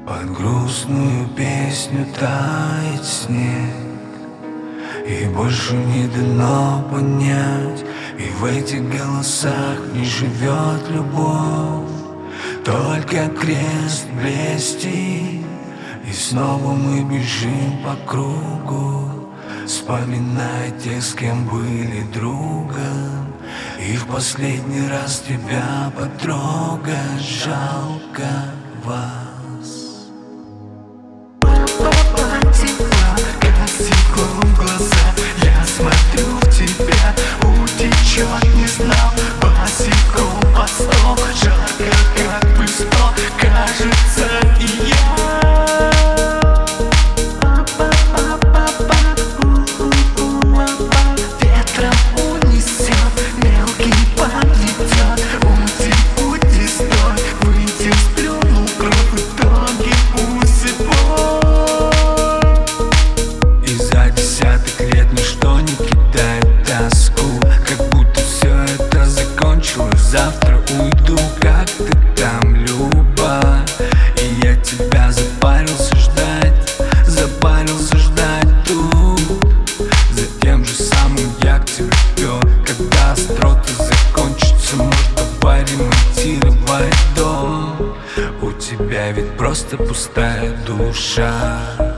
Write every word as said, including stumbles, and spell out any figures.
Под грустную песню тает снег, и больше не дано понять, и в этих голосах не живет любовь, только крест блестит. И снова мы бежим по кругу, вспоминая тех, с кем были другом, и в последний раз тебя потрогать жалко вас. Как стекло в глаза, я смотрю в тебя, утечет, не знал, босиком под стол, жарко, как бы сто, кажется, и я. Ветром унесет, мелкий подметет, ути, ути, стой, выйти, сплюнул кровь, итоги усыпой. И за десяток лет ничто не кидает тоску, как будто все это закончилось, завтра уйду. Как ты там, Люба? И я тебя запарился ждать, запарился ждать тут. За тем же самым я к тебе пёр, когда остроты закончатся, может, давай ремонтировать дом. У тебя ведь просто пустая душа.